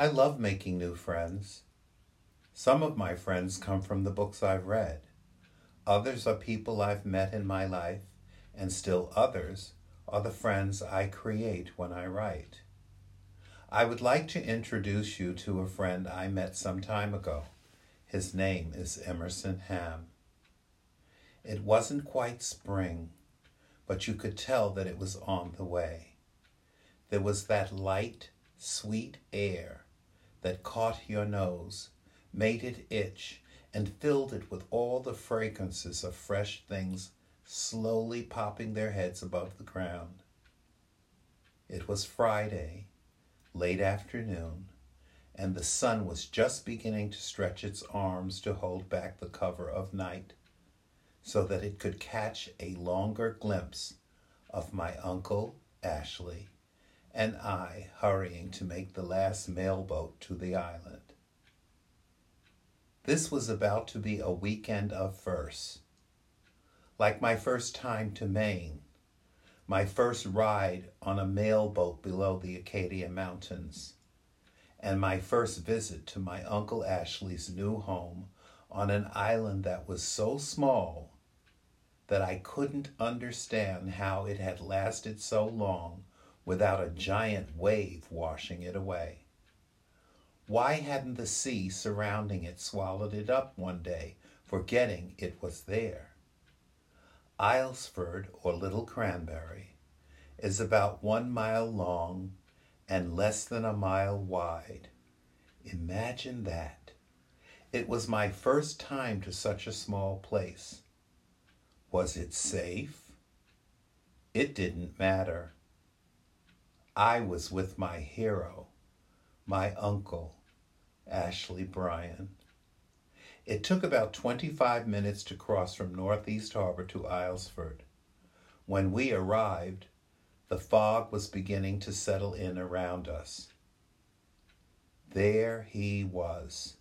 I love making new friends. Some of my friends come from the books I've read. Others are people I've met in my life, and still others are the friends I create when I write. I would like to introduce you to a friend I met some time ago. His name is Emerson Ham. It wasn't quite spring, but you could tell that it was on the way. There was that light, sweet air that caught your nose, made it itch, and filled it with all the fragrances of fresh things slowly popping their heads above the ground. It was Friday, late afternoon, and the sun was just beginning to stretch its arms to hold back the cover of night so that it could catch a longer glimpse of my Uncle Ashley and I hurrying to make the last mailboat to the island. This was about to be a weekend of firsts. Like my first time to Maine, my first ride on a mailboat below the Acadia Mountains, and my first visit to my Uncle Ashley's new home on an island that was so small that I couldn't understand how it had lasted so long without a giant wave washing it away. Why hadn't the sea surrounding it swallowed it up one day, forgetting it was there? Islesford, or Little Cranberry, is about 1 mile long and less than a mile wide. Imagine that. It was my first time to such a small place. Was it safe? It didn't matter. I was with my hero, my uncle, Ashley Bryan. It took about 25 minutes to cross from Northeast Harbor to Islesford. When we arrived, the fog was beginning to settle in around us. There he was.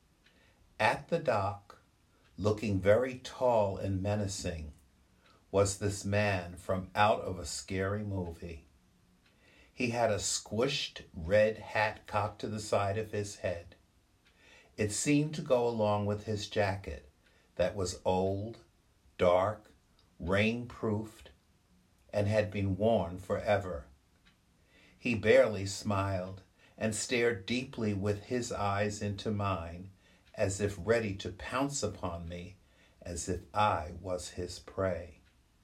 At the dock, looking very tall and menacing, was this man from out of a scary movie. He had a squished red hat cocked to the side of his head. It seemed to go along with his jacket that was old, dark, rain-proofed, and had been worn forever. He barely smiled and stared deeply with his eyes into mine, as if ready to pounce upon me, as if I was his prey.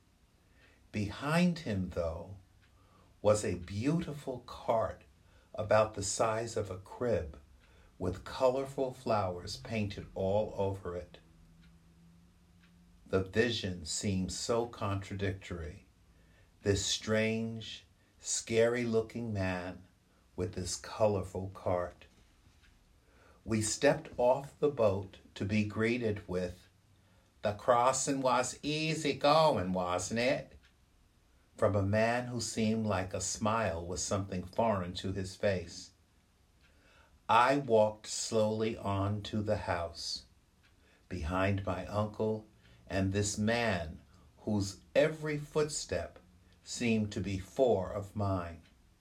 Behind him, though, was a beautiful cart about the size of a crib, with colorful flowers painted all over it. The vision seemed so contradictory. This strange, scary-looking man with this colorful cart. We stepped off the boat to be greeted with, "The crossing was easy going, wasn't it?" from a man who seemed like a smile was something foreign to his face. I walked slowly on to the house, behind my uncle and this man whose every footstep seemed to be 4 of mine.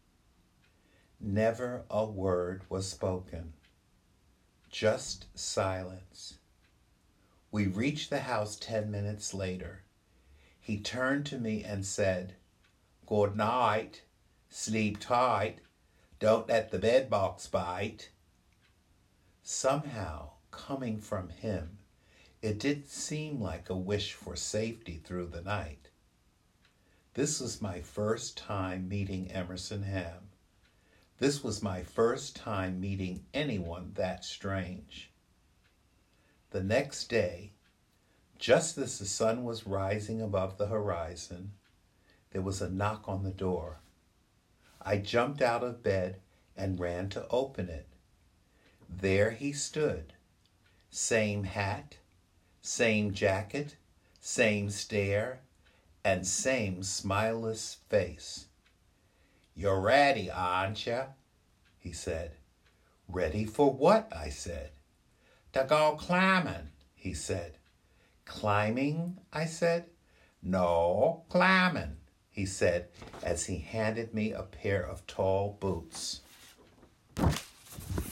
Never a word was spoken, just silence. We reached the house 10 minutes later. He turned to me and said, "Good night, sleep tight, don't let the bedbugs bite." Somehow, coming from him, it didn't seem like a wish for safety through the night. This was my first time meeting Emerson Ham. This was my first time meeting anyone that strange. The next day, just as the sun was rising above the horizon, there was a knock on the door. I jumped out of bed and ran to open it. There he stood, same hat, same jacket, same stare, and same smileless face. "You're ready, aren't you?" he said. "Ready for what?" I said. "To go climbing," he said. "Climbing?" I said. "No, climbing," he said as he handed me a pair of tall boots.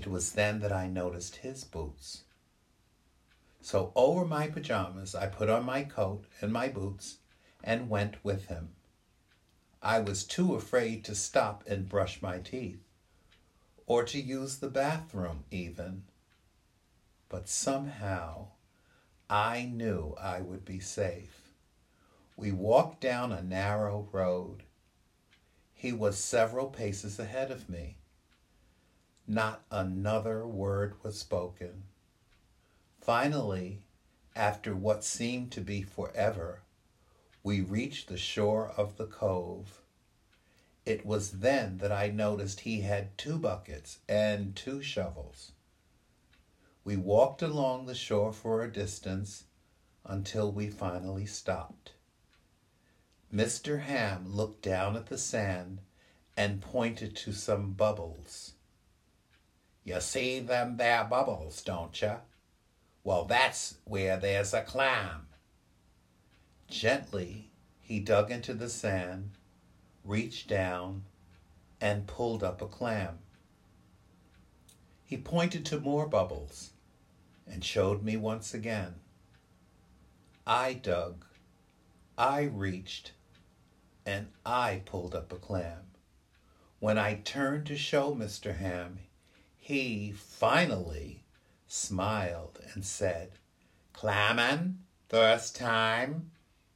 It was then that I noticed his boots. So over my pajamas, I put on my coat and my boots and went with him. I was too afraid to stop and brush my teeth, or to use the bathroom even. But somehow, I knew I would be safe. We walked down a narrow road. He was several paces ahead of me. Not another word was spoken. Finally, after what seemed to be forever, we reached the shore of the cove. It was then that I noticed he had 2 buckets and 2 shovels. We walked along the shore for a distance until we finally stopped. Mr. Ham looked down at the sand and pointed to some bubbles. "You see them there bubbles, don't you? Well, that's where there's a clam." Gently, he dug into the sand, reached down, and pulled up a clam. He pointed to more bubbles and showed me once again. I dug, I reached, and I pulled up a clam. When I turned to show Mr. Ham, he finally smiled and said, "Clammin' first time?"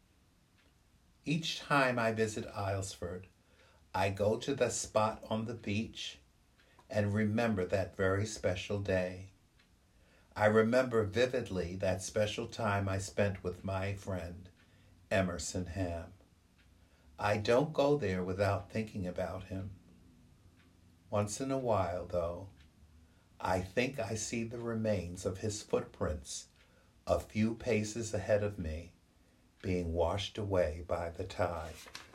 Each time I visit Aylesford, I go to the spot on the beach and remember that very special day. I remember vividly that special time I spent with my friend, Emerson Ham. I don't go there without thinking about him. Once in a while, though, I think I see the remains of his footprints a few paces ahead of me, being washed away by the tide.